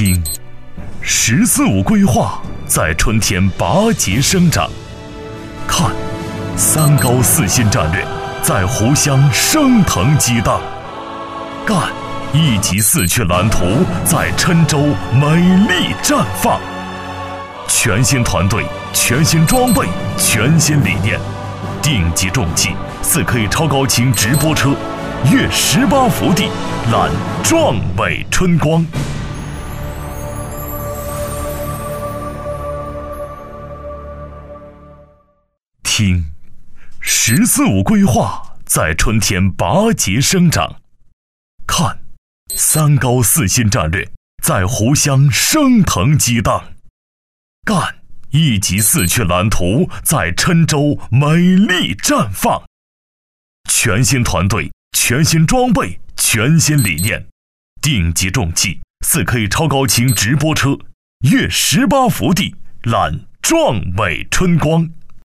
听“十四五”规划在春天拔节生长，看“3高4新”战略在湖湘升腾激荡，干1级4区蓝图在郴州美丽绽放。全新团队，全新装备，全新理念，定级重器，4K 超高清直播车，跃18福地，揽壮美春光。听“十四五”规划在春天拔节生长，看“3高4新”战略在湖湘升腾激荡，干1级4区蓝图在郴州美丽绽放。全新团队，全新装备，全新理念，定级重器，4K 超高清直播车，跃18福地，揽壮美春光。